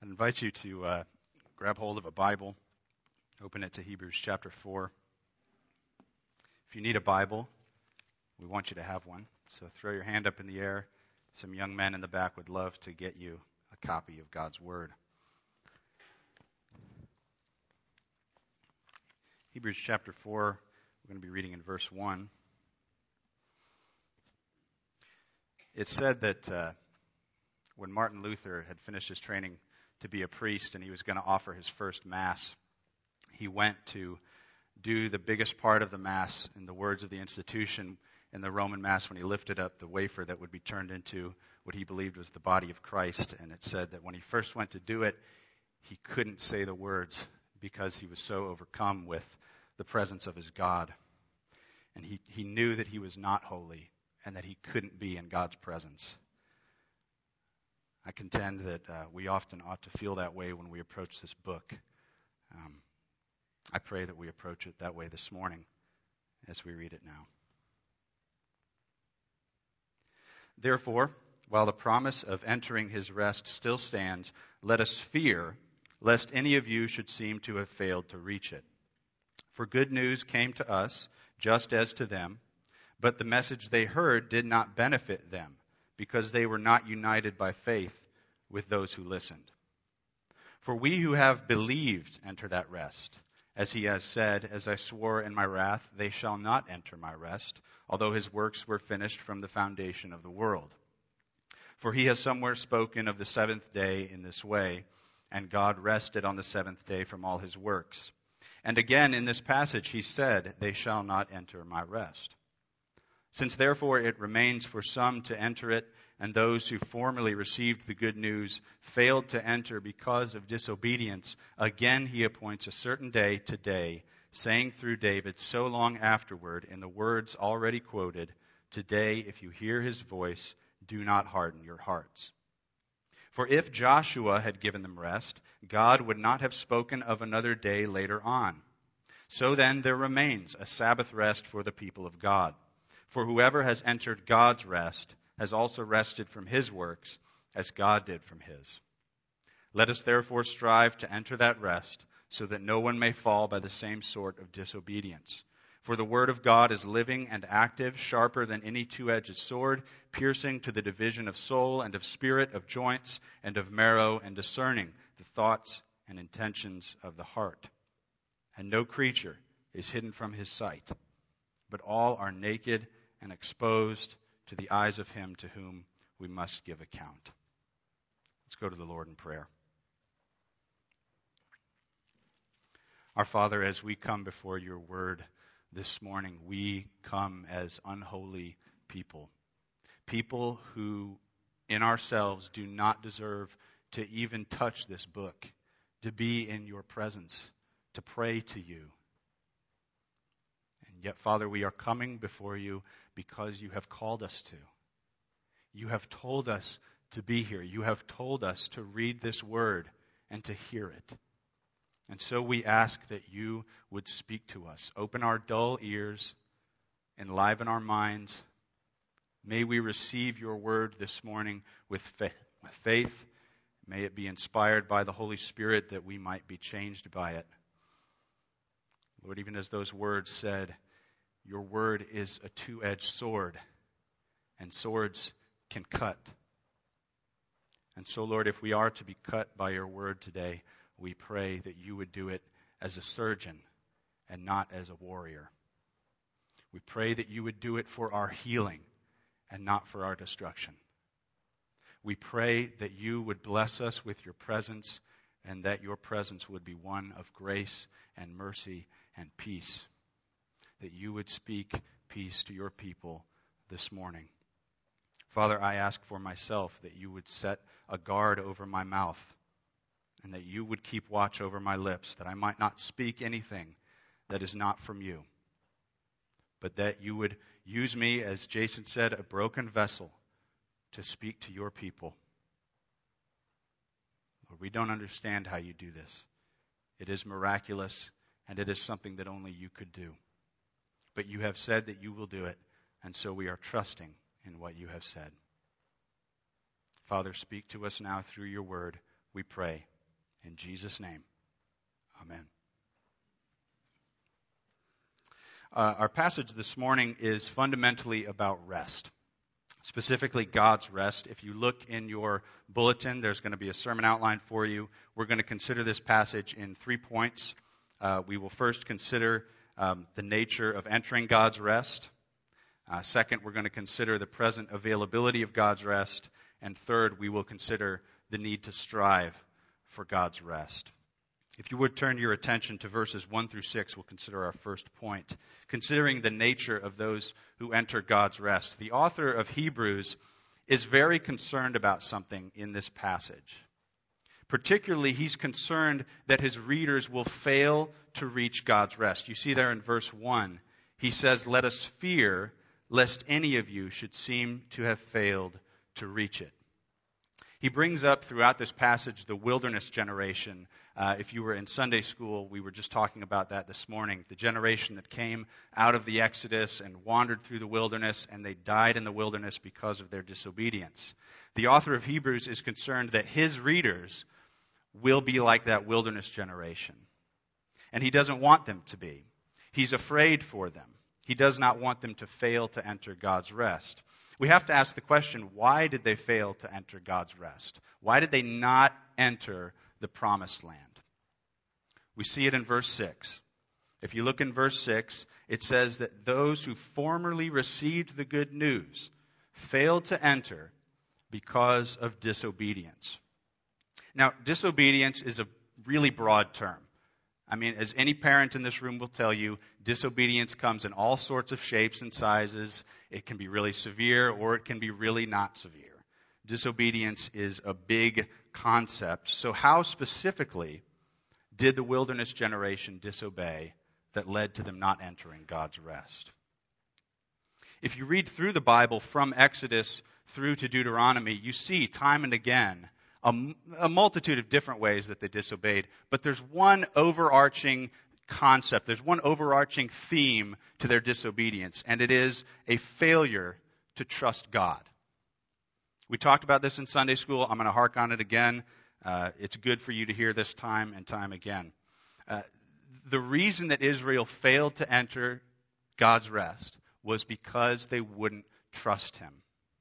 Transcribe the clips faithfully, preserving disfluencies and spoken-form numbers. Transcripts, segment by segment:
I invite you to uh, grab hold of a Bible, open it to Hebrews chapter four. If you need a Bible, we want you to have one. So throw your hand up in the air. Some young men in the back would love to get you a copy of God's Word. Hebrews chapter four, we're going to be reading in verse one. It said that uh, when Martin Luther had finished his training to be a priest and he was going to offer his first Mass, he went to do the biggest part of the Mass in the words of the institution in the Roman Mass when he lifted up the wafer that would be turned into what he believed was the body of Christ. And it said that when he first went to do it, he couldn't say the words because he was so overcome with the presence of his God. And he, he knew that he was not holy and that he couldn't be in God's presence. I contend that uh, we often ought to feel that way when we approach this book. Um, I pray that we approach it that way this morning as we read it now. Therefore, while the promise of entering his rest still stands, let us fear lest any of you should seem to have failed to reach it. For good news came to us, just as to them, but the message they heard did not benefit them, because they were not united by faith with those who listened. For we who have believed enter that rest. As he has said, as I swore in my wrath, they shall not enter my rest, although his works were finished from the foundation of the world. For he has somewhere spoken of the seventh day in this way, and God rested on the seventh day from all his works. And again in this passage he said, they shall not enter my rest. Since therefore it remains for some to enter it, and those who formerly received the good news failed to enter because of disobedience, again he appoints a certain day today, saying through David so long afterward in the words already quoted, today if you hear his voice, do not harden your hearts. For if Joshua had given them rest, God would not have spoken of another day later on. So then there remains a Sabbath rest for the people of God. For whoever has entered God's rest has also rested from his works, as God did from his. Let us therefore strive to enter that rest, so that no one may fall by the same sort of disobedience. For the word of God is living and active, sharper than any two-edged sword, piercing to the division of soul and of spirit, of joints and of marrow, and discerning the thoughts and intentions of the heart. And no creature is hidden from his sight, but all are naked and exposed to the eyes of him to whom we must give account. Let's go to the Lord in prayer. Our Father, as we come before your word this morning, we come as unholy people. People who in ourselves do not deserve to even touch this book, to be in your presence, to pray to you. And yet, Father, we are coming before you because you have called us to. You have told us to be here. You have told us to read this word and to hear it. And so we ask that you would speak to us. Open our dull ears, enliven our minds. May we receive your word this morning with faith. May it be inspired by the Holy Spirit that we might be changed by it. Lord, even as those words said, your word is a two-edged sword, and swords can cut. And so, Lord, if we are to be cut by your word today, we pray that you would do it as a surgeon and not as a warrior. We pray that you would do it for our healing and not for our destruction. We pray that you would bless us with your presence and that your presence would be one of grace and mercy and peace. That you would speak peace to your people this morning. Father, I ask for myself that you would set a guard over my mouth and that you would keep watch over my lips, that I might not speak anything that is not from you, but that you would use me, as Jason said, a broken vessel to speak to your people. Lord, we don't understand how you do this. It is miraculous, and it is something that only you could do. But you have said that you will do it, and so we are trusting in what you have said. Father, speak to us now through your word, we pray, In Jesus' name, amen. Uh, our passage this morning is fundamentally about rest, specifically God's rest. If you look in your bulletin, there's going to be a sermon outline for you. We're going to consider this passage in three points. Uh, we will first consider um, the nature of entering God's rest. Uh, second, we're going to consider the present availability of God's rest. And third, we will consider the need to strive for God's rest. If you would turn your attention to verses one through six, we'll consider our first point. Considering the nature of those who enter God's rest. The author of Hebrews is very concerned about something in this passage. Particularly, he's concerned that his readers will fail to reach God's rest. You see there in verse one, he says, "Let us fear lest any of you should seem to have failed to reach it." He brings up throughout this passage the wilderness generation. Uh, if you were in Sunday school, we were just talking about that this morning. The generation that came out of the Exodus and wandered through the wilderness, and they died in the wilderness because of their disobedience. The author of Hebrews is concerned that his readers will be like that wilderness generation. And he doesn't want them to be. He's afraid for them. He does not want them to fail to enter God's rest. We have to ask the question, why did they fail to enter God's rest? Why did they not enter the promised land? We see it in verse six. If you look in verse six, it says that those who formerly received the good news failed to enter because of disobedience. Now, disobedience is a really broad term. I mean, as any parent in this room will tell you, disobedience comes in all sorts of shapes and sizes. It can be really severe or it can be really not severe. Disobedience is a big concept. So how specifically did the wilderness generation disobey that led to them not entering God's rest? If you read through the Bible from Exodus through to Deuteronomy, you see time and again A, a multitude of different ways that they disobeyed. But there's one overarching concept, there's one overarching theme to their disobedience, and it is a failure to trust God. We talked about this in Sunday school. I'm going to hark on it again. Uh, it's good for you to hear this time and time again. Uh, the reason that Israel failed to enter God's rest was because they wouldn't trust Him.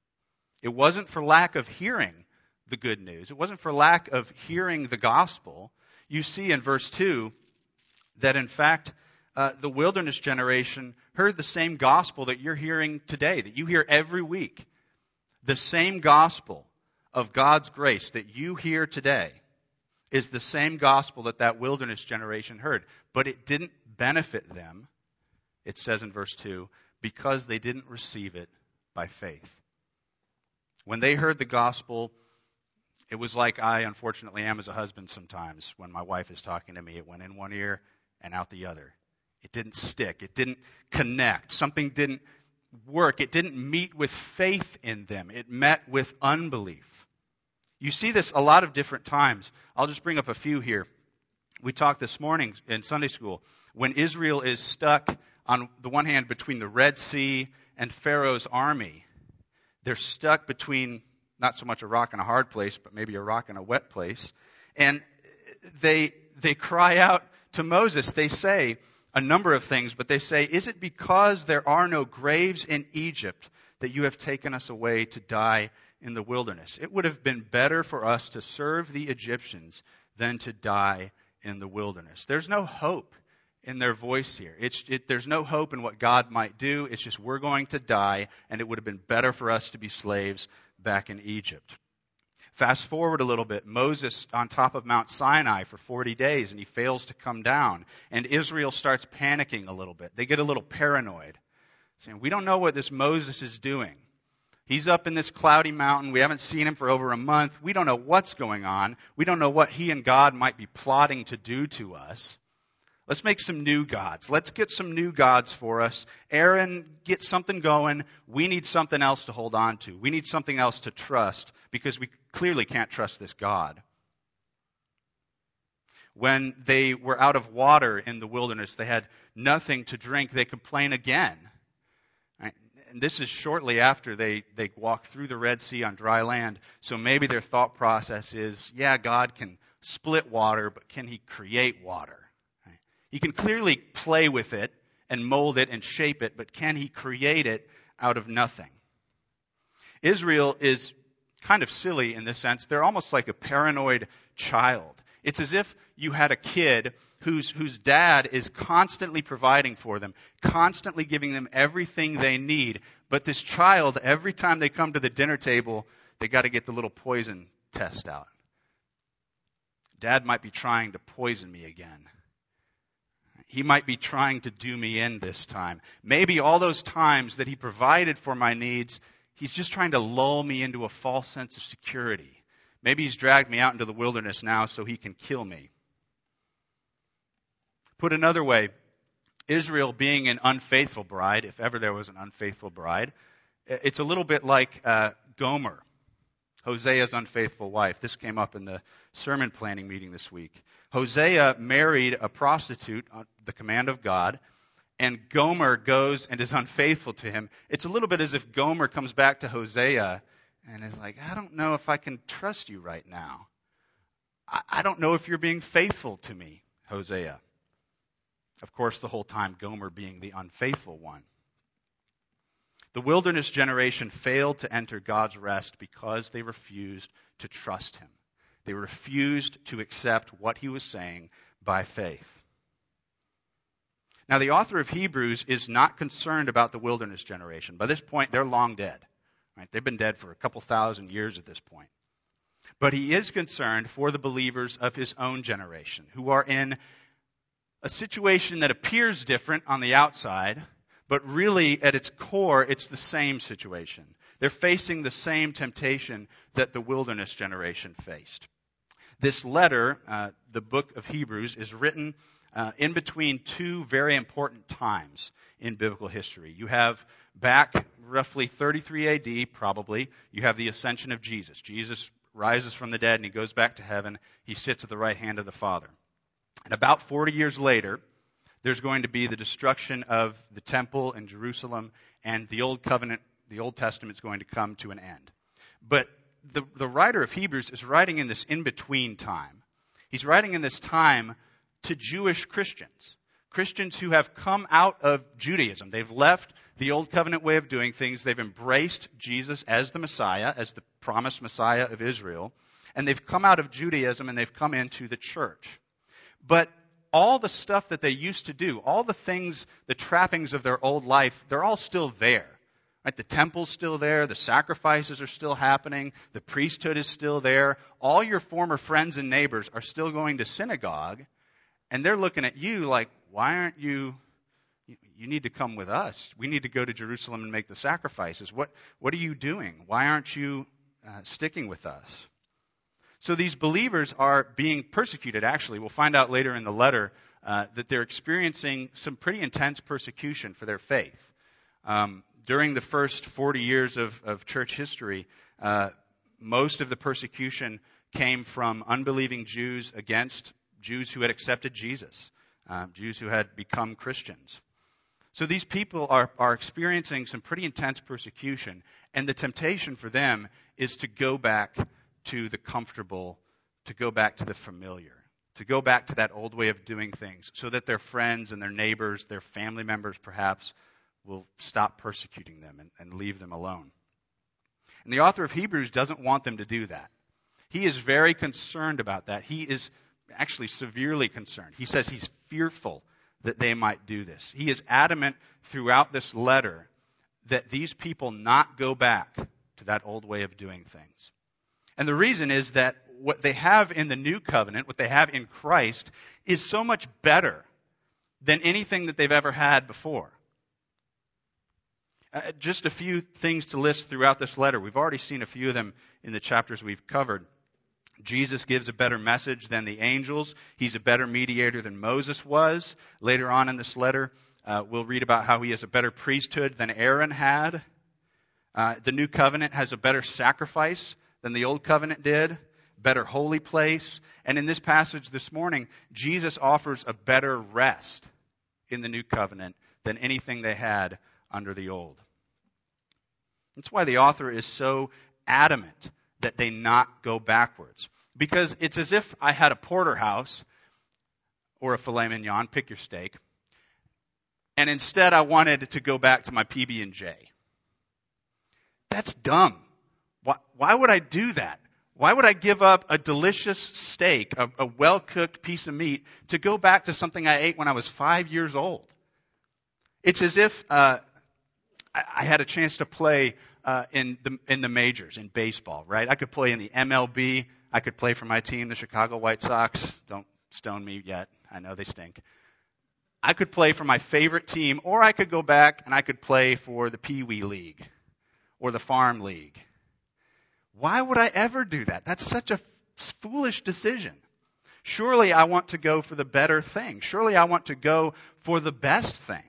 It wasn't for lack of hearing the good news. It wasn't for lack of hearing the gospel. You see in verse two that in fact uh, the wilderness generation heard the same gospel that you're hearing today, that you hear every week. The same gospel of God's grace that you hear today is the same gospel that that wilderness generation heard. But it didn't benefit them, it says in verse two, because they didn't receive it by faith. When they heard the gospel, it was like I, unfortunately, am as a husband sometimes. When my wife is talking to me, it went in one ear and out the other. It didn't stick. It didn't connect. Something didn't work. It didn't meet with faith in them. It met with unbelief. You see this a lot of different times. I'll just bring up a few here. We talked this morning in Sunday school. When Israel is stuck on the one hand between the Red Sea and Pharaoh's army, they're stuck between not so much a rock and a hard place, but maybe a rock and a wet place. And they they cry out to Moses. They say a number of things, but they say, "Is it because there are no graves in Egypt that you have taken us away to die in the wilderness? It would have been better for us to serve the Egyptians than to die in the wilderness." There's no hope in their voice here. It's, it, there's no hope in what God might do. It's just we're going to die, and it would have been better for us to be slaves back in Egypt. Fast forward a little bit. Moses on top of Mount Sinai for forty days, and he fails to come down. And Israel starts panicking a little bit. They get a little paranoid, saying, "We don't know what this Moses is doing. He's up in this cloudy mountain. We haven't seen him for over a month. We don't know what's going on. We don't know what he and God might be plotting to do to us. Let's make some new gods. Let's get some new gods for us. Aaron, get something going. We need something else to hold on to. We need something else to trust because we clearly can't trust this God." When they were out of water in the wilderness, they had nothing to drink. They complain again. And this is shortly after they, they walk through the Red Sea on dry land. So maybe their thought process is, yeah, God can split water, but can he create water? Right? He can clearly play with it and mold it and shape it, but can he create it out of nothing? Israel is kind of silly in this sense. They're almost like a paranoid child. It's as if you had a kid whose whose dad is constantly providing for them, constantly giving them everything they need. But this child, every time they come to the dinner table, they got to get the little poison test out. Dad might be trying to poison me again. He might be trying to do me in this time. Maybe all those times that he provided for my needs, he's just trying to lull me into a false sense of security. Maybe he's dragged me out into the wilderness now so he can kill me. Put another way, Israel being an unfaithful bride, if ever there was an unfaithful bride, it's a little bit like uh, Gomer, Hosea's unfaithful wife. This came up in the sermon planning meeting this week. Hosea married a prostitute on the command of God, and Gomer goes and is unfaithful to him. It's a little bit as if Gomer comes back to Hosea and is like, I don't know if I can trust you right now. I, I don't know if you're being faithful to me, Hosea. Of course, the whole time Gomer being the unfaithful one. The wilderness generation failed to enter God's rest because they refused to trust him. They refused to accept what he was saying by faith. Now, the author of Hebrews is not concerned about the wilderness generation. By this point, they're long dead. Right? They've been dead for a couple thousand years at this point. But he is concerned for the believers of his own generation, who are in a situation that appears different on the outside, but really at its core, it's the same situation. They're facing the same temptation that the wilderness generation faced. This letter, uh, the book of Hebrews, is written uh, in between two very important times in biblical history. You have back roughly thirty-three A D, probably, you have the ascension of Jesus. Jesus rises from the dead and he goes back to heaven. He sits at the right hand of the Father. And about forty years later, there's going to be the destruction of the temple in Jerusalem, and the Old Covenant, the Old Testament is going to come to an end. But the, the writer of Hebrews is writing in this in-between time. He's writing in this time to Jewish Christians, Christians who have come out of Judaism. They've left the Old Covenant way of doing things. They've embraced Jesus as the Messiah, as the promised Messiah of Israel, and they've come out of Judaism and they've come into the church. But all the stuff that they used to do, all the things, the trappings of their old life, they're all still there. Right? The temple's still there. The sacrifices are still happening. The priesthood is still there. All your former friends and neighbors are still going to synagogue. And they're looking at you like, why aren't you, you need to come with us. We need to go to Jerusalem and make the sacrifices. What, what are you doing? Why aren't you uh, sticking with us? So these believers are being persecuted, actually. We'll find out later in the letter uh, that they're experiencing some pretty intense persecution for their faith. Um, during the first forty years of, of church history, uh, most of the persecution came from unbelieving Jews against Jews who had accepted Jesus, uh, Jews who had become Christians. So these people are, are experiencing some pretty intense persecution, and the temptation for them is to go back to the comfortable, to go back to the familiar, to go back to that old way of doing things so that their friends and their neighbors, their family members perhaps, will stop persecuting them and, and leave them alone. And the author of Hebrews doesn't want them to do that. He is very concerned about that. He is actually severely concerned. He says he's fearful that they might do this. He is adamant throughout this letter that these people not go back to that old way of doing things. And the reason is that what they have in the new covenant, what they have in Christ, is so much better than anything that they've ever had before. Uh, just a few things to list throughout this letter. We've already seen a few of them in the chapters we've covered. Jesus gives a better message than the angels. He's a better mediator than Moses was. Later on in this letter, uh, we'll read about how he has a better priesthood than Aaron had. Uh, the new covenant has a better sacrifice than the old covenant did, better holy place. And in this passage this morning, Jesus offers a better rest in the new covenant than anything they had under the old. That's why the author is so adamant that they not go backwards. Because it's as if I had a porterhouse or a filet mignon, pick your steak, and instead I wanted to go back to my P B and J. That's dumb. Why, why would I do that? Why would I give up a delicious steak, a, a well-cooked piece of meat, to go back to something I ate when I was five years old? It's as if uh, I, I had a chance to play uh, in the in the majors, in baseball, right? I could play in the M L B. I could play for my team, the Chicago White Sox. Don't stone me yet. I know they stink. I could play for my favorite team, or I could go back and I could play for the Pee Wee League or the Farm League. Why would I ever do that? That's such a foolish decision. Surely I want to go for the better thing. Surely I want to go for the best thing.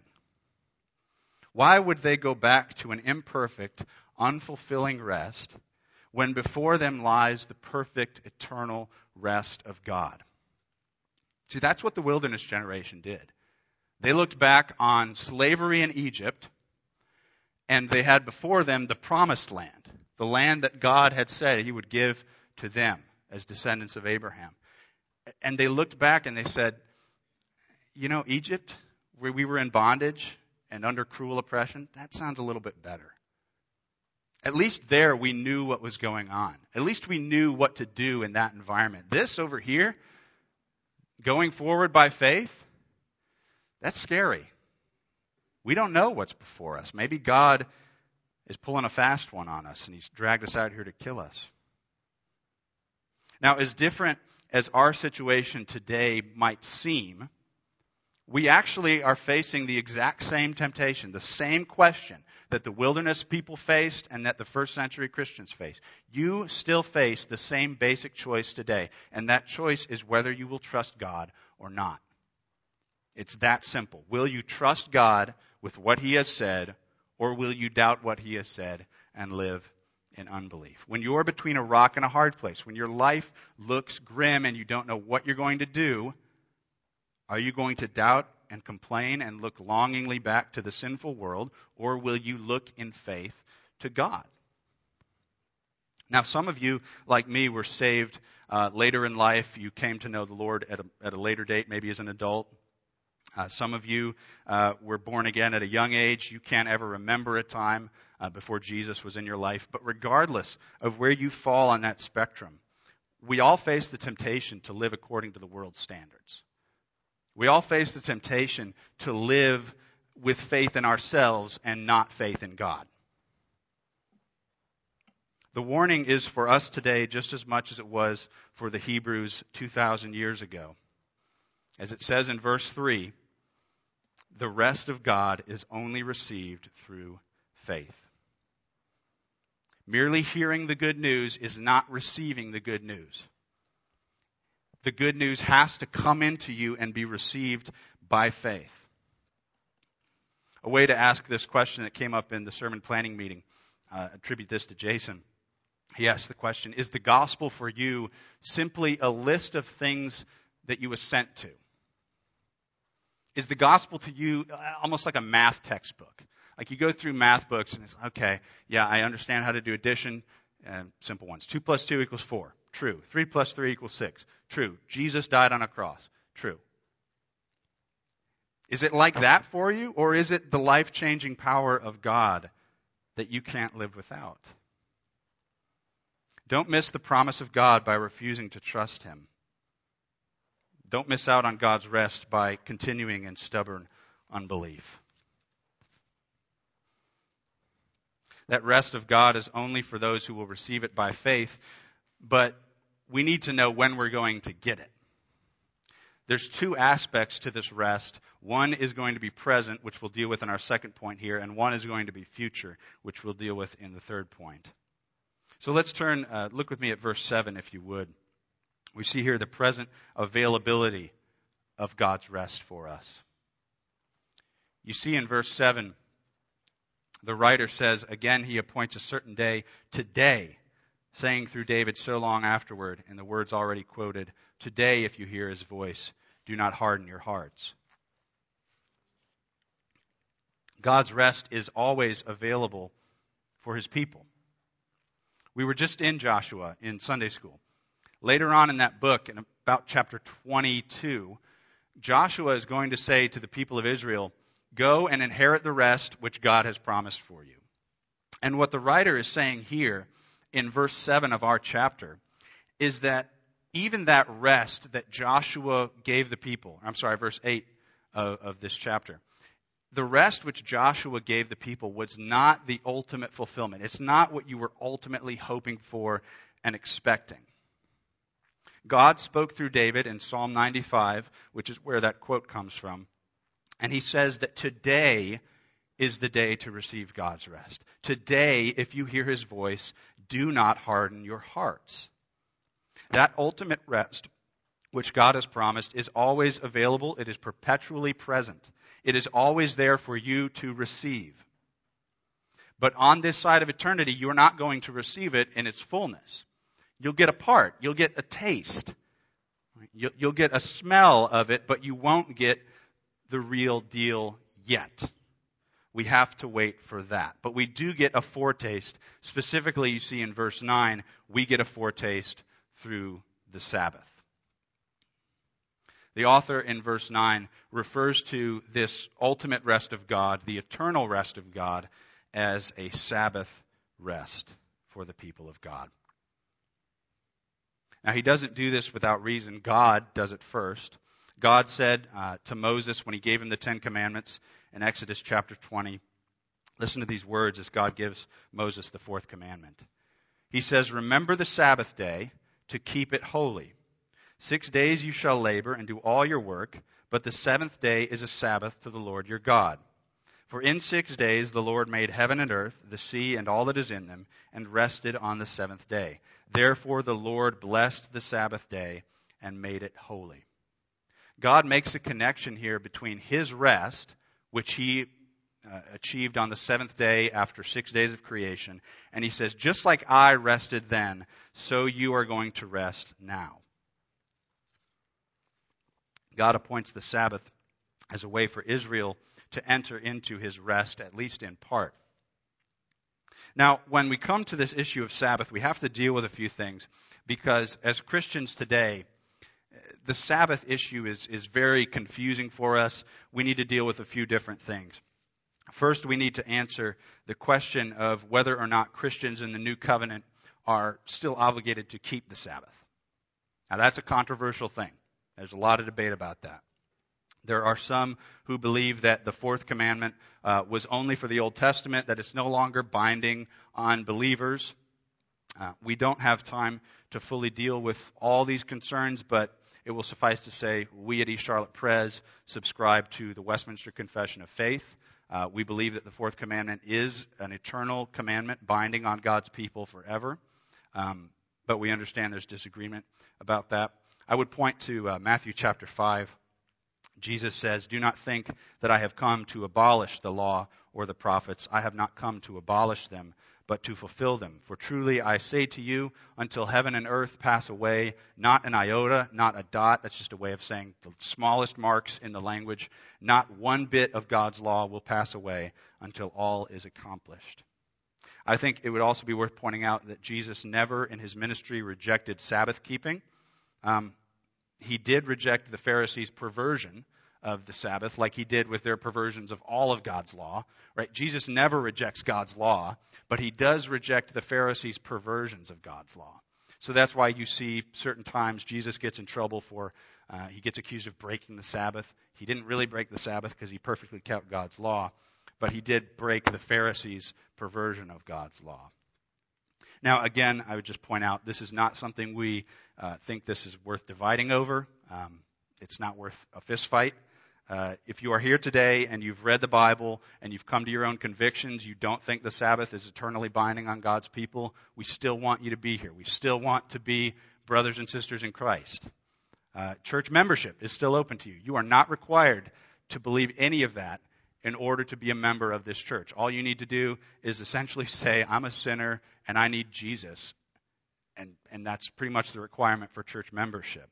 Why would they go back to an imperfect, unfulfilling rest when before them lies the perfect, eternal rest of God? See, that's what the wilderness generation did. They looked back on slavery in Egypt, and they had before them the promised land, the land that God had said he would give to them as descendants of Abraham. And they looked back and they said, you know, Egypt, where we were in bondage and under cruel oppression, that sounds a little bit better. At least there we knew what was going on. At least we knew what to do in that environment. This over here, going forward by faith, that's scary. We don't know what's before us. Maybe God is pulling a fast one on us and he's dragged us out here to kill us. Now, as different as our situation today might seem, we actually are facing the exact same temptation, the same question that the wilderness people faced and that the first century Christians faced. You still face the same basic choice today, and that choice is whether you will trust God or not. It's that simple. Will you trust God with what he has said, or will you doubt what he has said and live in unbelief? When you're between a rock and a hard place, when your life looks grim and you don't know what you're going to do, are you going to doubt and complain and look longingly back to the sinful world, or will you look in faith to God? Now, some of you, like me, were saved uh, later in life. You came to know the Lord at a, at a later date, maybe as an adult. Uh, some of you uh, were born again at a young age. You can't ever remember a time uh, before Jesus was in your life. But regardless of where you fall on that spectrum, we all face the temptation to live according to the world's standards. We all face the temptation to live with faith in ourselves and not faith in God. The warning is for us today just as much as it was for the Hebrews two thousand years ago. As it says in verse three, the rest of God is only received through faith. Merely hearing the good news is not receiving the good news. The good news has to come into you and be received by faith. A way to ask this question that came up in the sermon planning meeting, uh, attribute this to Jason. He asked the question, is the gospel for you simply a list of things that you assent to? Is the gospel to you almost like a math textbook? Like you go through math books and it's, okay, yeah, I understand how to do addition, uh, simple ones. Two plus two equals four. True. Three plus three equals six. True. Jesus died on a cross. True. Is it like that for you, or is it the life-changing power of God that you can't live without? Don't miss the promise of God by refusing to trust him. Don't miss out on God's rest by continuing in stubborn unbelief. That rest of God is only for those who will receive it by faith, but we need to know when we're going to get it. There's two aspects to this rest. One is going to be present, which we'll deal with in our second point here, and one is going to be future, which we'll deal with in the third point. So let's turn, uh, look with me at verse seven, if you would. We see here the present availability of God's rest for us. You see in verse seven, the writer says, again, he appoints a certain day, today, saying through David so long afterward, in the words already quoted, today, if you hear his voice, do not harden your hearts. God's rest is always available for his people. We were just in Joshua in Sunday school. Later on in that book, in about chapter twenty-two, Joshua is going to say to the people of Israel, go and inherit the rest which God has promised for you. And what the writer is saying here in verse seven of our chapter is that even that rest that Joshua gave the people, I'm sorry, verse eight of, of this chapter, the rest which Joshua gave the people was not the ultimate fulfillment. It's not what you were ultimately hoping for and expecting. God spoke through David in Psalm ninety-five, which is where that quote comes from. And he says that today is the day to receive God's rest. Today, if you hear his voice, do not harden your hearts. That ultimate rest, which God has promised, is always available. It is perpetually present. It is always there for you to receive. But on this side of eternity, you're not going to receive it in its fullness. You'll get a part. You'll get a taste. You'll get a smell of it, but you won't get the real deal yet. We have to wait for that. But we do get a foretaste. Specifically, you see in verse nine, we get a foretaste through the Sabbath. The author in verse nine refers to this ultimate rest of God, the eternal rest of God, as a Sabbath rest for the people of God. Now, he doesn't do this without reason. God does it first. God said uh, to Moses when he gave him the Ten Commandments in Exodus chapter twenty, listen to these words as God gives Moses the fourth commandment. He says, remember the Sabbath day to keep it holy. Six days you shall labor and do all your work, but the seventh day is a Sabbath to the Lord your God. For in six days the Lord made heaven and earth, the sea and all that is in them, and rested on the seventh day. Therefore the Lord blessed the Sabbath day and made it holy. God makes a connection here between his rest, which he uh, achieved on the seventh day after six days of creation, and he says, just like I rested then, so you are going to rest now. God appoints the Sabbath as a way for Israel to enter into his rest, at least in part. Now, when we come to this issue of Sabbath, we have to deal with a few things, because as Christians today, the Sabbath issue is, is very confusing for us. We need to deal with a few different things. First, we need to answer the question of whether or not Christians in the New Covenant are still obligated to keep the Sabbath. Now, that's a controversial thing. There's a lot of debate about that. There are some who believe that the fourth commandment uh, was only for the Old Testament, that it's no longer binding on believers. Uh, we don't have time to fully deal with all these concerns, but it will suffice to say we at East Charlotte Pres subscribe to the Westminster Confession of Faith. Uh, we believe that the fourth commandment is an eternal commandment binding on God's people forever, um, but we understand there's disagreement about that. I would point to uh, Matthew chapter five. Jesus says, do not think that I have come to abolish the law or the prophets. I have not come to abolish them, but to fulfill them. For truly I say to you, until heaven and earth pass away, not an iota, not a dot, that's just a way of saying the smallest marks in the language, not one bit of God's law will pass away until all is accomplished. I think it would also be worth pointing out that Jesus never in his ministry rejected Sabbath keeping. Um, he did reject the Pharisees' perversion of the Sabbath, like he did with their perversions of all of God's law. Right? Jesus never rejects God's law, but he does reject the Pharisees' perversions of God's law. So that's why you see certain times Jesus gets in trouble for, uh, he gets accused of breaking the Sabbath. He didn't really break the Sabbath because he perfectly kept God's law, but he did break the Pharisees' perversion of God's law. Now, again, I would just point out, this is not something we uh, think this is worth dividing over. Um, it's not worth a fist fight. Uh, if you are here today and you've read the Bible and you've come to your own convictions, you don't think the Sabbath is eternally binding on God's people, we still want you to be here. We still want to be brothers and sisters in Christ. Uh, church membership is still open to you. You are not required to believe any of that in order to be a member of this church. All you need to do is essentially say, I'm a sinner and I need Jesus. And, and that's pretty much the requirement for church membership.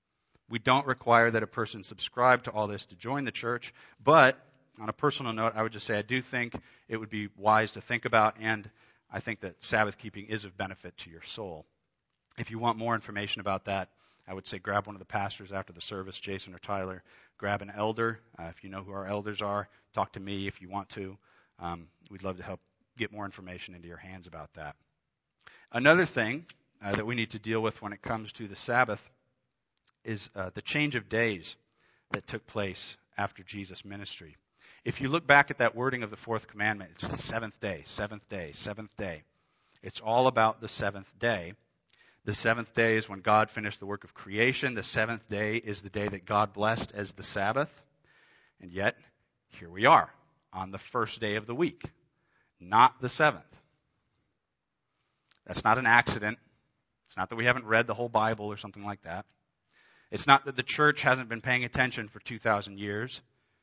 We don't require that a person subscribe to all this to join the church, but on a personal note, I would just say I do think it would be wise to think about, and I think that Sabbath keeping is of benefit to your soul. If you want more information about that, I would say grab one of the pastors after the service, Jason or Tyler. Grab an elder. Uh, if you know who our elders are, talk to me if you want to. Um, we'd love to help get more information into your hands about that. Another thing uh, that we need to deal with when it comes to the Sabbath is uh, the change of days that took place after Jesus' ministry. If you look back at that wording of the fourth commandment, it's the seventh day, seventh day, seventh day. It's all about the seventh day. The seventh day is when God finished the work of creation. The seventh day is the day that God blessed as the Sabbath. And yet, here we are on the first day of the week, not the seventh. That's not an accident. It's not that we haven't read the whole Bible or something like that. It's not that the church hasn't been paying attention for two thousand years.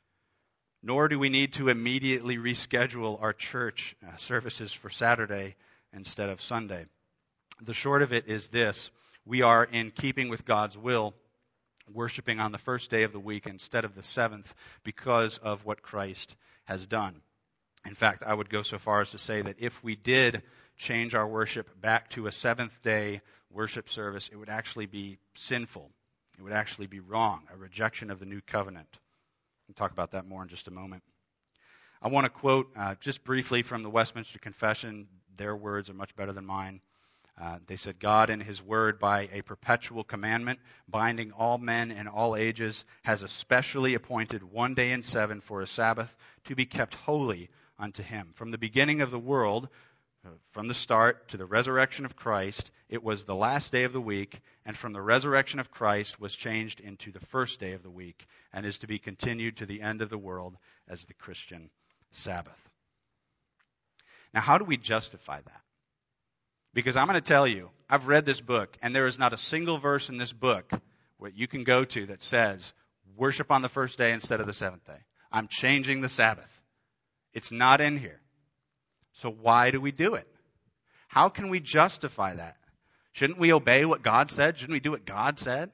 Nor do we need to immediately reschedule our church uh, services for Saturday instead of Sunday. The short of it is this: we are in keeping with God's will, worshiping on the first day of the week instead of the seventh because of what Christ has done. In fact, I would go so far as to say that if we did change our worship back to a seventh day worship service, it would actually be sinful. It would actually be wrong, a rejection of the new covenant. We'll talk about that more in just a moment. I want to quote uh, just briefly from the Westminster Confession. Their words are much better than mine. Uh, they said, God in his word by a perpetual commandment, binding all men in all ages, has especially appointed one day in seven for a Sabbath to be kept holy unto him. From the beginning of the world, uh, from the start to the resurrection of Christ, it was the last day of the week, and from the resurrection of Christ was changed into the first day of the week, and is to be continued to the end of the world as the Christian Sabbath. Now, how do we justify that? Because I'm going to tell you, I've read this book, and there is not a single verse in this book where you can go to that says, worship on the first day instead of the seventh day. I'm changing the Sabbath. It's not in here. So why do we do it? How can we justify that? Shouldn't we obey what God said? Shouldn't we do what God said?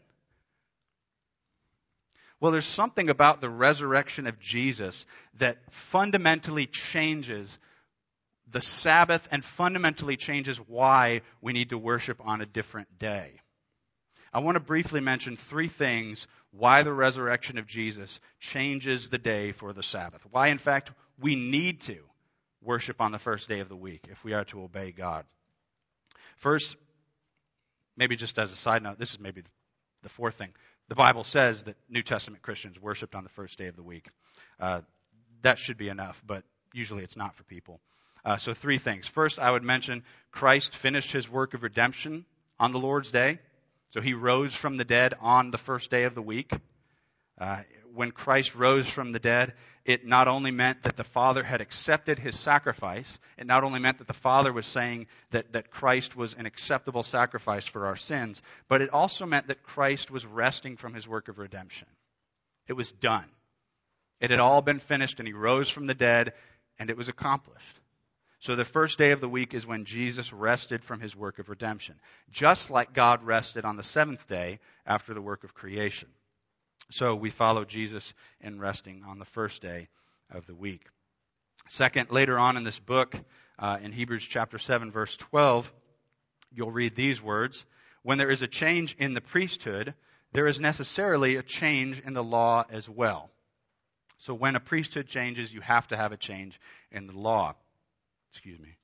Well, there's something about the resurrection of Jesus that fundamentally changes the Sabbath and fundamentally changes why we need to worship on a different day. I want to briefly mention three things why the resurrection of Jesus changes the day for the Sabbath. Why, in fact, we need to worship on the first day of the week if we are to obey God. First, maybe just as a side note, this is maybe the fourth thing. The Bible says that New Testament Christians worshiped on the first day of the week. Uh, that should be enough, but usually it's not for people. Uh, so three things. First, I would mention Christ finished his work of redemption on the Lord's Day. So he rose from the dead on the first day of the week. Uh, when Christ rose from the dead, it not only meant that the Father had accepted his sacrifice, it not only meant that the Father was saying that, that Christ was an acceptable sacrifice for our sins, but it also meant that Christ was resting from his work of redemption. It was done. It had all been finished, and he rose from the dead, and it was accomplished. So the first day of the week is when Jesus rested from his work of redemption, just like God rested on the seventh day after the work of creation. So we follow Jesus in resting on the first day of the week. Second, later on in this book, uh, in Hebrews chapter seven, verse twelve, you'll read these words: when there is a change in the priesthood, there is necessarily a change in the law as well. So when a priesthood changes, you have to have a change in the law. Excuse me.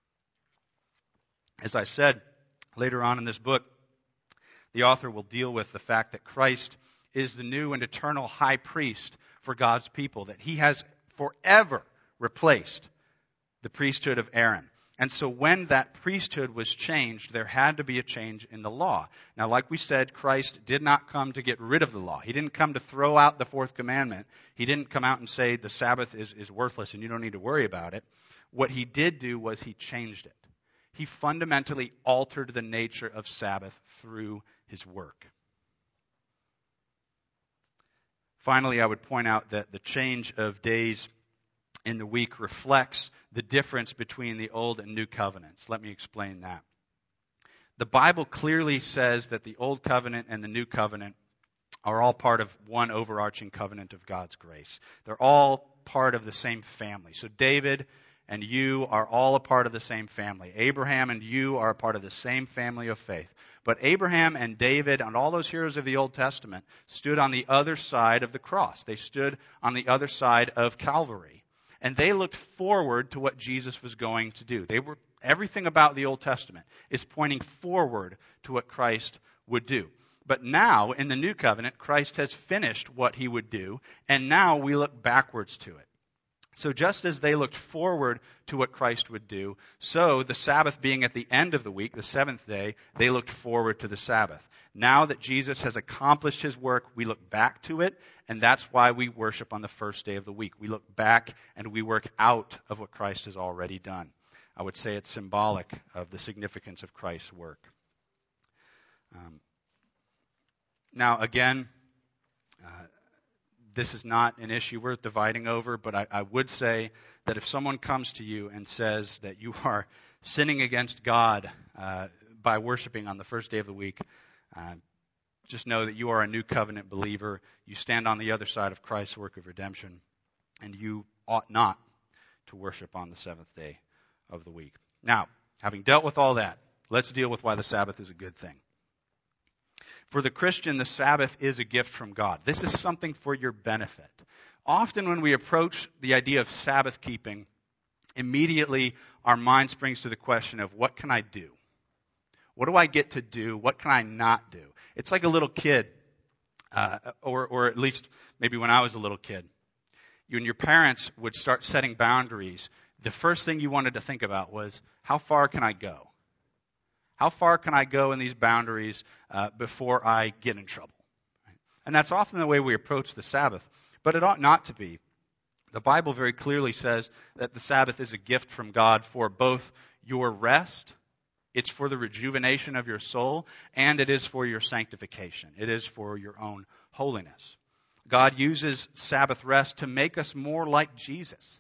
As I said, later on in this book, the author will deal with the fact that Christ is the new and eternal high priest for God's people, that he has forever replaced the priesthood of Aaron. And so when that priesthood was changed, there had to be a change in the law. Now, like we said, Christ did not come to get rid of the law. He didn't come to throw out the fourth commandment. He didn't come out and say the Sabbath is, is worthless and you don't need to worry about it. What he did do was he changed it. He fundamentally altered the nature of Sabbath through his work. Finally, I would point out that the change of days in the week reflects the difference between the Old and New Covenants. Let me explain that. The Bible clearly says that the Old Covenant and the New Covenant are all part of one overarching covenant of God's grace. They're all part of the same family. So David and you are all a part of the same family. Abraham and you are a part of the same family of faith. But Abraham and David and all those heroes of the Old Testament stood on the other side of the cross. They stood on the other side of Calvary. And they looked forward to what Jesus was going to do. They were everything about the Old Testament is pointing forward to what Christ would do. But now, in the New Covenant, Christ has finished what he would do, and now we look backwards to it. So just as they looked forward to what Christ would do, so the Sabbath being at the end of the week, the seventh day, they looked forward to the Sabbath. Now that Jesus has accomplished his work, we look back to it, and that's why we worship on the first day of the week. We look back and we work out of what Christ has already done. I would say it's symbolic of the significance of Christ's work. Um, now, again, uh, this is not an issue worth dividing over, but I, I would say that if someone comes to you and says that you are sinning against God uh, by worshiping on the first day of the week, uh, just know that you are a new covenant believer. You stand on the other side of Christ's work of redemption, and you ought not to worship on the seventh day of the week. Now, having dealt with all that, let's deal with why the Sabbath is a good thing. For the Christian, the Sabbath is a gift from God. This is something for your benefit. Often when we approach the idea of Sabbath keeping, immediately our mind springs to the question of, what can I do? What do I get to do? What can I not do? It's like a little kid, uh, or, or at least maybe when I was a little kid. You and your parents would start setting boundaries. The first thing you wanted to think about was, how far can I go? How far can I go in these boundaries uh, before I get in trouble? Right? And that's often the way we approach the Sabbath, but it ought not to be. The Bible very clearly says that the Sabbath is a gift from God for both your rest, it's for the rejuvenation of your soul, and it is for your sanctification. It is for your own holiness. God uses Sabbath rest to make us more like Jesus.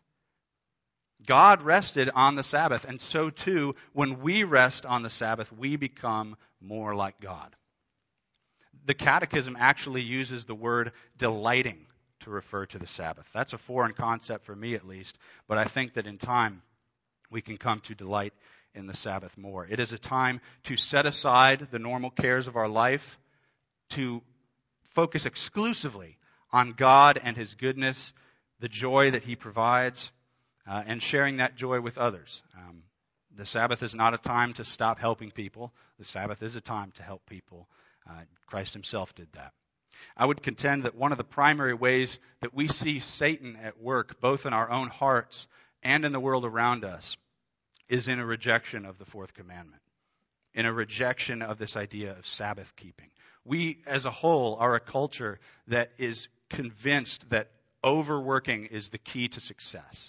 God rested on the Sabbath, and so too, when we rest on the Sabbath, we become more like God. The Catechism actually uses the word delighting to refer to the Sabbath. That's a foreign concept for me, at least, but I think that in time we can come to delight in the Sabbath more. It is a time to set aside the normal cares of our life, to focus exclusively on God and His goodness, the joy that He provides, Uh, and sharing that joy with others. Um, the Sabbath is not a time to stop helping people. The Sabbath is a time to help people. Uh, Christ himself did that. I would contend that one of the primary ways that we see Satan at work, both in our own hearts and in the world around us, is in a rejection of the fourth commandment, in a rejection of this idea of Sabbath keeping. We, as a whole, are a culture that is convinced that overworking is the key to success.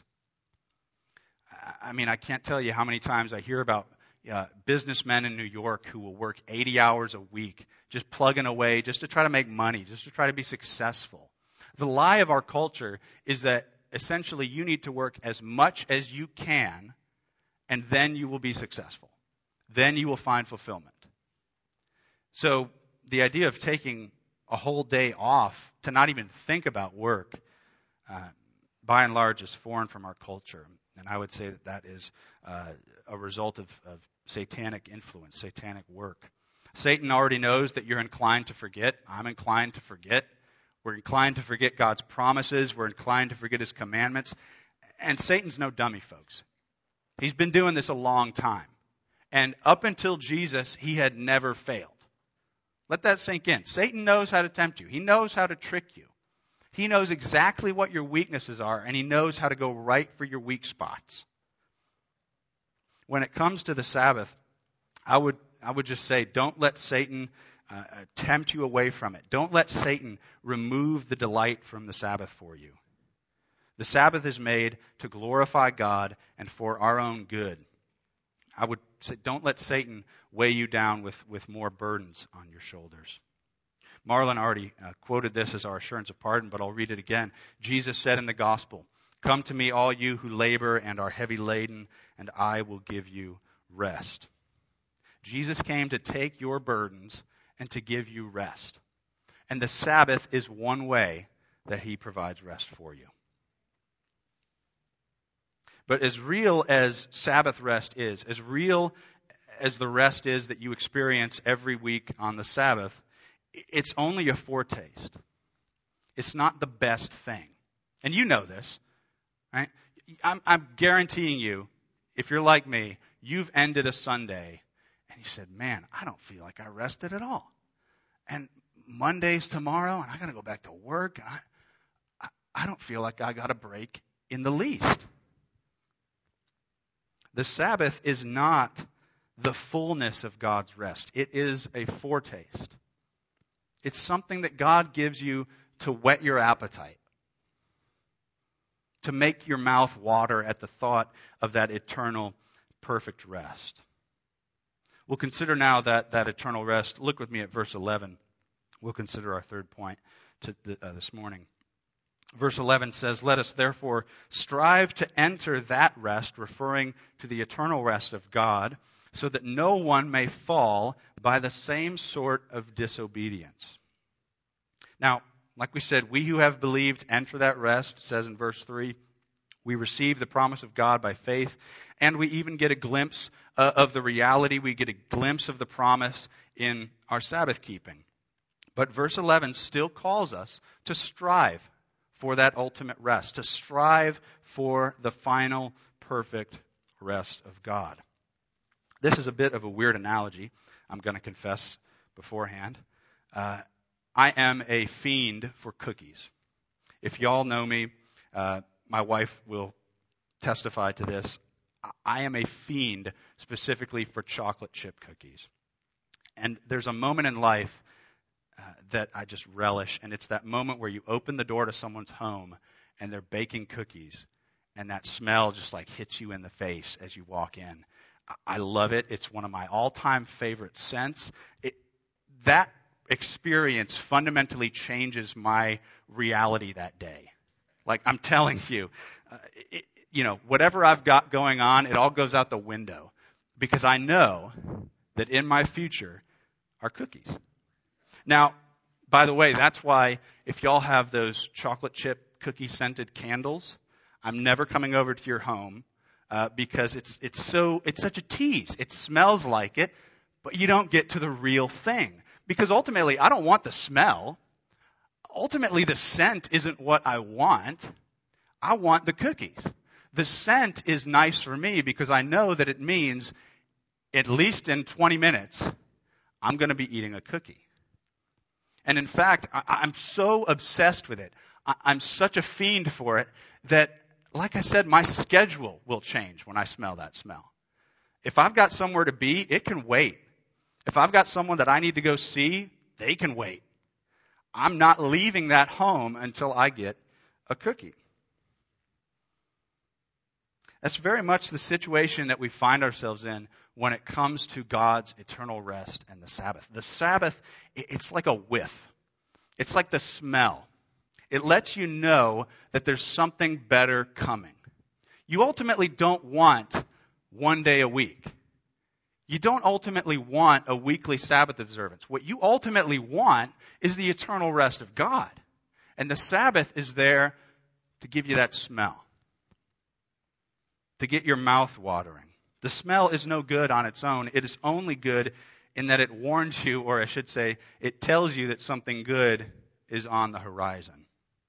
I mean, I can't tell you how many times I hear about uh, businessmen in New York who will work eighty hours a week, just plugging away, just to try to make money, just to try to be successful. The lie of our culture is that essentially you need to work as much as you can, and then you will be successful. Then you will find fulfillment. So the idea of taking a whole day off to not even think about work, uh, by and large, is foreign from our culture. And I would say that that is uh, a result of, of satanic influence, satanic work. Satan already knows that you're inclined to forget. I'm inclined to forget. We're inclined to forget God's promises. We're inclined to forget His commandments. And Satan's no dummy, folks. He's been doing this a long time. And up until Jesus, he had never failed. Let that sink in. Satan knows how to tempt you. He knows how to trick you. He knows exactly what your weaknesses are, and he knows how to go right for your weak spots. When it comes to the Sabbath, I would I would just say, don't let Satan uh, tempt you away from it. Don't let Satan remove the delight from the Sabbath for you. The Sabbath is made to glorify God and for our own good. I would say, don't let Satan weigh you down with, with more burdens on your shoulders. Marlon already uh, quoted this as our assurance of pardon, but I'll read it again. Jesus said in the gospel, "Come to me, all you who labor and are heavy laden, and I will give you rest." Jesus came to take your burdens and to give you rest. And the Sabbath is one way that He provides rest for you. But as real as Sabbath rest is, as real as the rest is that you experience every week on the Sabbath, it's only a foretaste. It's not the best thing. And you know this, right? I'm, I'm guaranteeing you, if you're like me, you've ended a Sunday and you said, man, I don't feel like I rested at all. And Monday's tomorrow and I got to go back to work. And I, I, I don't feel like I got a break in the least. The Sabbath is not the fullness of God's rest. It is a foretaste. It's something that God gives you to whet your appetite, to make your mouth water at the thought of that eternal, perfect rest. We'll consider now that, that eternal rest. Look with me at verse eleven. We'll consider our third point to the, uh, this morning. Verse eleven says, "Let us therefore strive to enter that rest," referring to the eternal rest of God, "so that no one may fall by the same sort of disobedience." Now, like we said, we who have believed enter that rest. It says in verse three, we receive the promise of God by faith, and we even get a glimpse uh, of the reality. We get a glimpse of the promise in our Sabbath keeping. But verse eleven still calls us to strive for that ultimate rest, to strive for the final perfect rest of God. This is a bit of a weird analogy, I'm going to confess beforehand. Uh, I am a fiend for cookies. If y'all know me, uh, my wife will testify to this. I am a fiend specifically for chocolate chip cookies. And there's a moment in life uh, that I just relish, and it's that moment where you open the door to someone's home and they're baking cookies, and that smell just like hits you in the face as you walk in. I love it. It's one of my all-time favorite scents. It, that experience fundamentally changes my reality that day. Like, I'm telling you, uh, it, you know, whatever I've got going on, it all goes out the window because I know that in my future are cookies. Now, by the way, that's why if y'all have those chocolate chip cookie scented candles, I'm never coming over to your home uh, because it's it's so it's such a tease. It smells like it, but you don't get to the real thing. Because ultimately, I don't want the smell. Ultimately, the scent isn't what I want. I want the cookies. The scent is nice for me because I know that it means, at least in twenty minutes, I'm going to be eating a cookie. And in fact, I, I'm so obsessed with it. I, I'm such a fiend for it that, like I said, my schedule will change when I smell that smell. If I've got somewhere to be, it can wait. If I've got someone that I need to go see, they can wait. I'm not leaving that home until I get a cookie. That's very much the situation that we find ourselves in when it comes to God's eternal rest and the Sabbath. The Sabbath, it's like a whiff. It's like the smell. It lets you know that there's something better coming. You ultimately don't want one day a week. You don't ultimately want a weekly Sabbath observance. What you ultimately want is the eternal rest of God. And the Sabbath is there to give you that smell, to get your mouth watering. The smell is no good on its own. It is only good in that it warns you, or I should say, it tells you that something good is on the horizon.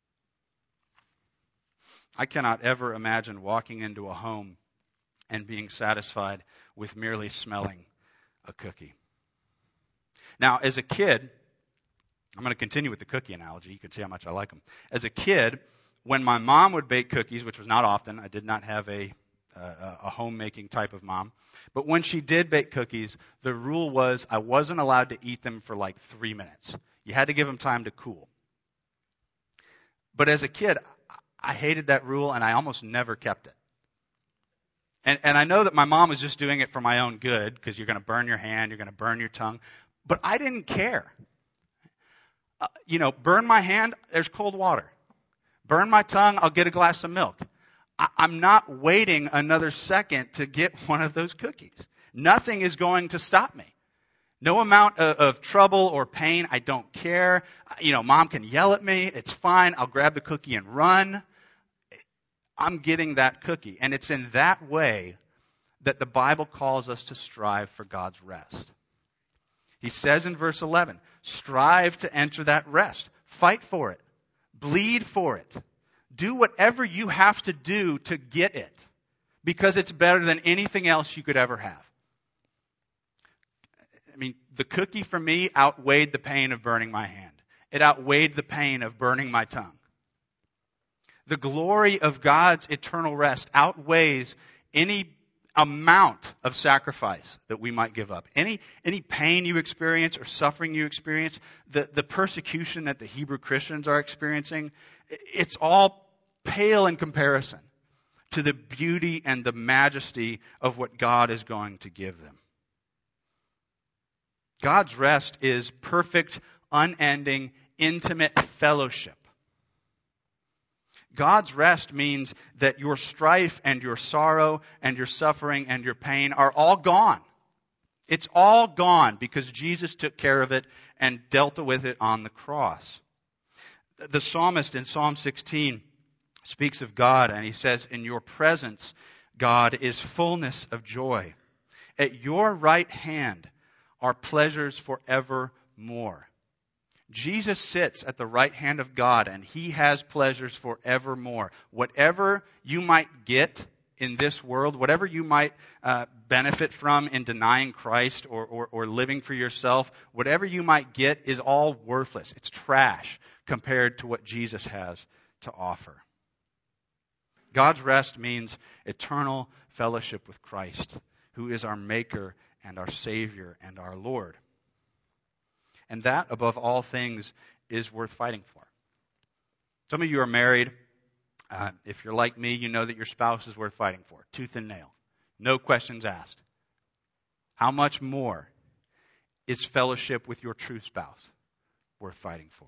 I cannot ever imagine walking into a home and being satisfied with merely smelling a cookie. Now, as a kid, I'm going to continue with the cookie analogy. You can see how much I like them. As a kid, when my mom would bake cookies, which was not often, I did not have a uh, a homemaking type of mom, but when she did bake cookies, the rule was I wasn't allowed to eat them for like three minutes. You had to give them time to cool. But as a kid, I hated that rule, and I almost never kept it. And, and I know that my mom was just doing it for my own good, because you're going to burn your hand, you're going to burn your tongue. But I didn't care. Uh, you know, burn my hand, there's cold water. Burn my tongue, I'll get a glass of milk. I, I'm not waiting another second to get one of those cookies. Nothing is going to stop me. No amount of, of trouble or pain, I don't care. You know, mom can yell at me, it's fine, I'll grab the cookie and run. I'm getting that cookie. And it's in that way that the Bible calls us to strive for God's rest. He says in verse eleven, strive to enter that rest. Fight for it. Bleed for it. Do whatever you have to do to get it, because it's better than anything else you could ever have. I mean, the cookie for me outweighed the pain of burning my hand. It outweighed the pain of burning my tongue. The glory of God's eternal rest outweighs any amount of sacrifice that we might give up. Any any pain you experience or suffering you experience, the, the persecution that the Hebrew Christians are experiencing, it's all pale in comparison to the beauty and the majesty of what God is going to give them. God's rest is perfect, unending, intimate fellowship. God's rest means that your strife and your sorrow and your suffering and your pain are all gone. It's all gone because Jesus took care of it and dealt with it on the cross. The psalmist in Psalm sixteen speaks of God, and he says, in your presence, God, is fullness of joy. At your right hand are pleasures forevermore. Jesus sits at the right hand of God, and he has pleasures forevermore. Whatever you might get in this world, whatever you might uh, benefit from in denying Christ or, or, or living for yourself, whatever you might get is all worthless. It's trash compared to what Jesus has to offer. God's rest means eternal fellowship with Christ, who is our Maker and our Savior and our Lord. And that, above all things, is worth fighting for. Some of you are married. Uh, if you're like me, you know that your spouse is worth fighting for, tooth and nail. No questions asked. How much more is fellowship with your true spouse worth fighting for?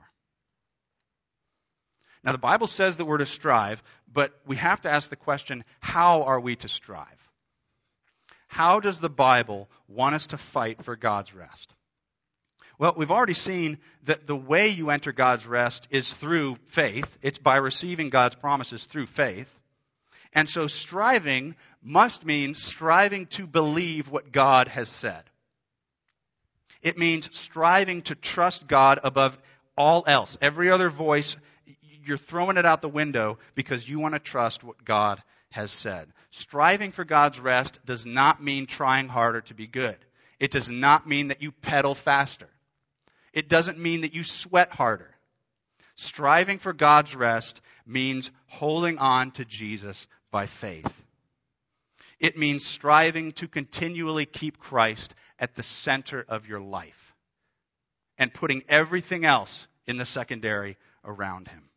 Now, the Bible says that we're to strive, but we have to ask the question, how are we to strive? How does the Bible want us to fight for God's rest? Well, we've already seen that the way you enter God's rest is through faith. It's by receiving God's promises through faith. And so striving must mean striving to believe what God has said. It means striving to trust God above all else. Every other voice, you're throwing it out the window because you want to trust what God has said. Striving for God's rest does not mean trying harder to be good. It does not mean that you pedal faster. It doesn't mean that you sweat harder. Striving for God's rest means holding on to Jesus by faith. It means striving to continually keep Christ at the center of your life and putting everything else in the secondary around him.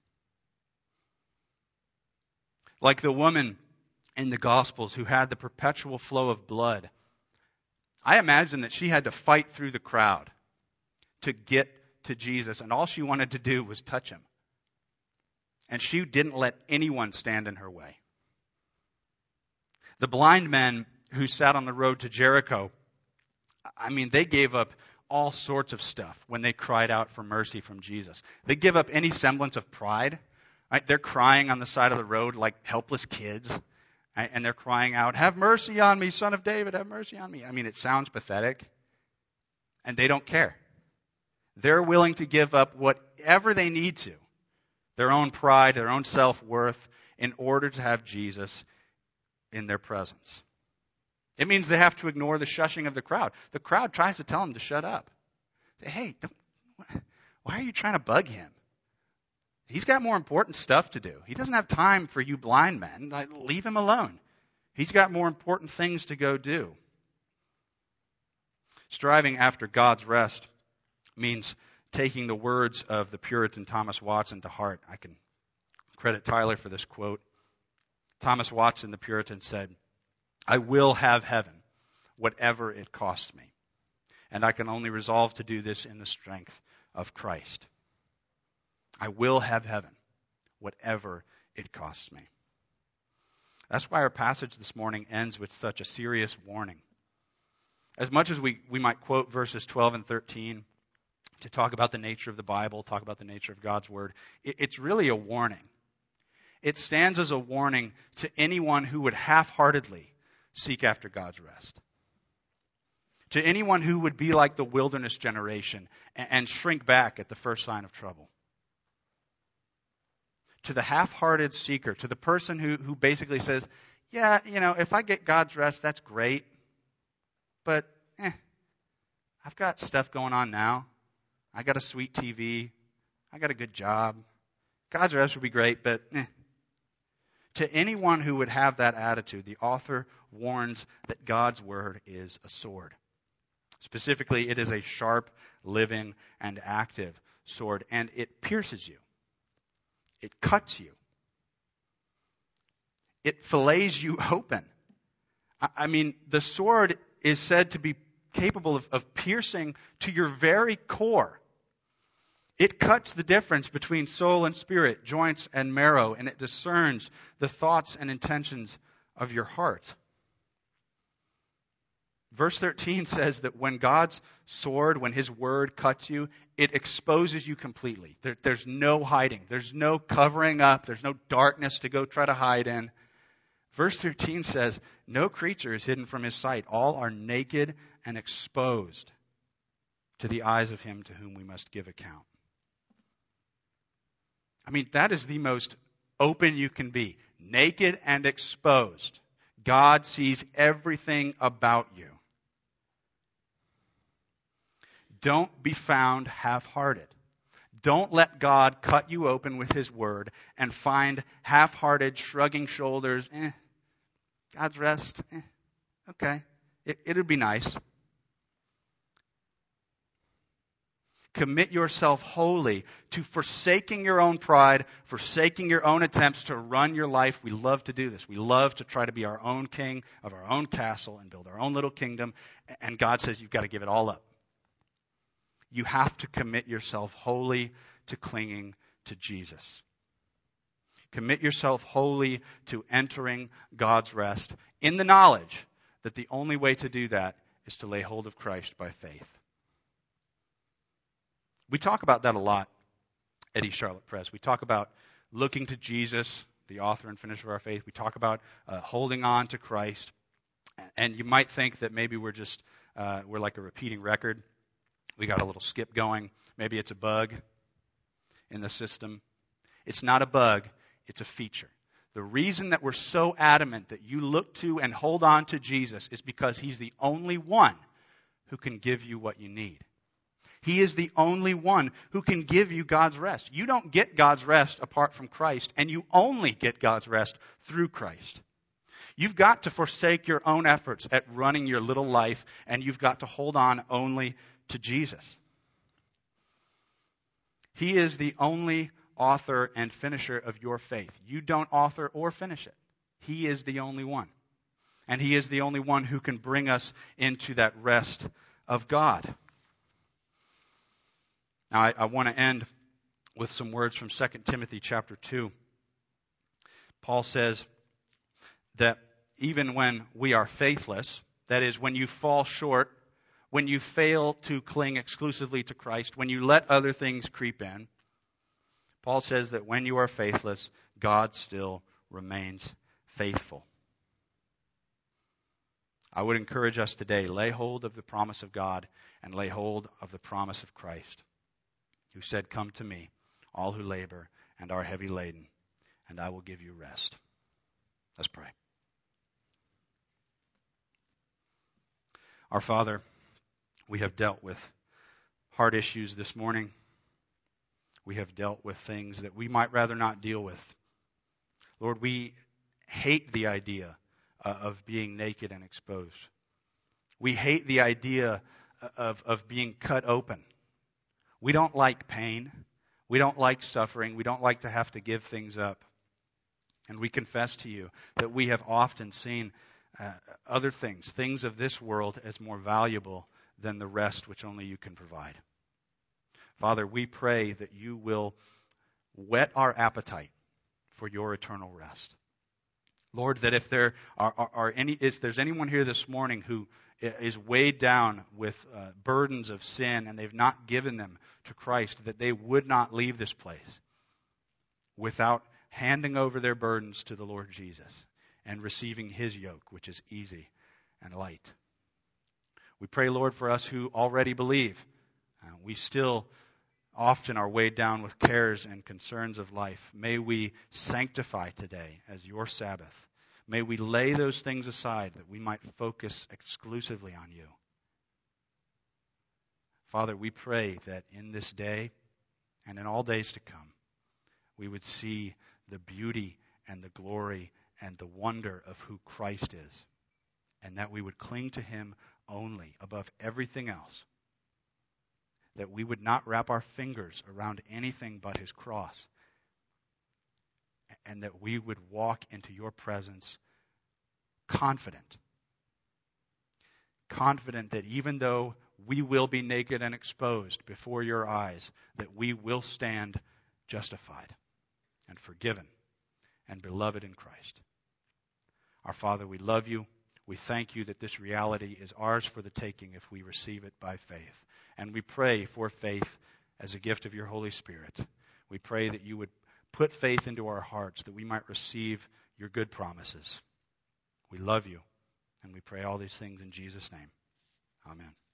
Like the woman in the Gospels who had the perpetual flow of blood, I imagine that she had to fight through the crowd to get to Jesus, and all she wanted to do was touch him. And she didn't let anyone stand in her way. The blind men who sat on the road to Jericho, I mean, they gave up all sorts of stuff when they cried out for mercy from Jesus. They give up any semblance of pride. Right? They're crying on the side of the road like helpless kids. Right? And they're crying out, have mercy on me, Son of David, have mercy on me. I mean, it sounds pathetic. And they don't care. They're willing to give up whatever they need to, their own pride, their own self-worth, in order to have Jesus in their presence. It means they have to ignore the shushing of the crowd. The crowd tries to tell them to shut up. Say, hey, don't, why are you trying to bug him? He's got more important stuff to do. He doesn't have time for you blind men. Like, leave him alone. He's got more important things to go do. Striving after God's rest means taking the words of the Puritan Thomas Watson to heart. I can credit Tyler for this quote. Thomas Watson, the Puritan, said, I will have heaven, whatever it costs me. And I can only resolve to do this in the strength of Christ. I will have heaven, whatever it costs me. That's why our passage this morning ends with such a serious warning. As much as we, we might quote verses twelve and thirteen to talk about the nature of the Bible, talk about the nature of God's Word, it, it's really a warning. It stands as a warning to anyone who would half-heartedly seek after God's rest. To anyone who would be like the wilderness generation and shrink back at the first sign of trouble. To the half-hearted seeker, to the person who, who basically says, yeah, you know, if I get God's rest, that's great. But, eh, I've got stuff going on now. I got a sweet T V. I got a good job. God's rest would be great, but eh. To anyone who would have that attitude, the author warns that God's word is a sword. Specifically, it is a sharp, living, and active sword, and it pierces you. It cuts you. It fillets you open. I mean, the sword is said to be capable of, of piercing to your very core. It cuts the difference between soul and spirit, joints and marrow, and it discerns the thoughts and intentions of your heart. Verse thirteen says that when God's sword, when His word cuts you, it exposes you completely. There, there's no hiding. There's no covering up. There's no darkness to go try to hide in. Verse thirteen says, no creature is hidden from His sight. All are naked and exposed to the eyes of Him to whom we must give account. I mean, that is the most open you can be. Naked and exposed. God sees everything about you. Don't be found half-hearted. Don't let God cut you open with His word and find half-hearted, shrugging shoulders. Eh, God's rest. Eh, okay, it, it'd be nice. Commit yourself wholly to forsaking your own pride, forsaking your own attempts to run your life. We love to do this. We love to try to be our own king of our own castle and build our own little kingdom. And God says you've got to give it all up. You have to commit yourself wholly to clinging to Jesus. Commit yourself wholly to entering God's rest in the knowledge that the only way to do that is to lay hold of Christ by faith. We talk about that a lot at East Charlotte Press. We talk about looking to Jesus, the author and finisher of our faith. We talk about uh, holding on to Christ. And you might think that maybe we're just, uh, we're like a repeating record. We got a little skip going. Maybe it's a bug in the system. It's not a bug, it's a feature. The reason that we're so adamant that you look to and hold on to Jesus is because He's the only one who can give you what you need. He is the only one who can give you God's rest. You don't get God's rest apart from Christ, and you only get God's rest through Christ. You've got to forsake your own efforts at running your little life, and you've got to hold on only to Jesus. He is the only author and finisher of your faith. You don't author or finish it. He is the only one. And He is the only one who can bring us into that rest of God. Now, I, I want to end with some words from Second Timothy chapter two. Paul says that even when we are faithless, that is, when you fall short, when you fail to cling exclusively to Christ, when you let other things creep in, Paul says that when you are faithless, God still remains faithful. I would encourage us today, lay hold of the promise of God and lay hold of the promise of Christ, who said, "Come to me, all who labor and are heavy laden, and I will give you rest." Let's pray. Our Father, we have dealt with hard issues this morning. We have dealt with things that we might rather not deal with. Lord, we hate the idea uh, of being naked and exposed. We hate the idea of, of being cut open. We don't like pain. We don't like suffering. We don't like to have to give things up. And we confess to you that we have often seen uh, other things, things of this world, as more valuable than the rest which only you can provide. Father, we pray that you will whet our appetite for your eternal rest. Lord, that if there are, are, are any, if there's anyone here this morning who is weighed down with uh, burdens of sin and they've not given them to Christ, that they would not leave this place without handing over their burdens to the Lord Jesus and receiving his yoke, which is easy and light. We pray, Lord, for us who already believe. Uh, we still often are weighed down with cares and concerns of life. May we sanctify today as your Sabbath. May we lay those things aside that we might focus exclusively on you. Father, we pray that in this day and in all days to come, we would see the beauty and the glory and the wonder of who Christ is, and that we would cling to him only above everything else, that we would not wrap our fingers around anything but his cross, and that we would walk into your presence confident, confident that even though we will be naked and exposed before your eyes, that we will stand justified and forgiven and beloved in Christ. Our Father, we love you. We thank you that this reality is ours for the taking if we receive it by faith. And we pray for faith as a gift of your Holy Spirit. We pray that you would put faith into our hearts that we might receive your good promises. We love you, and we pray all these things in Jesus' name. Amen.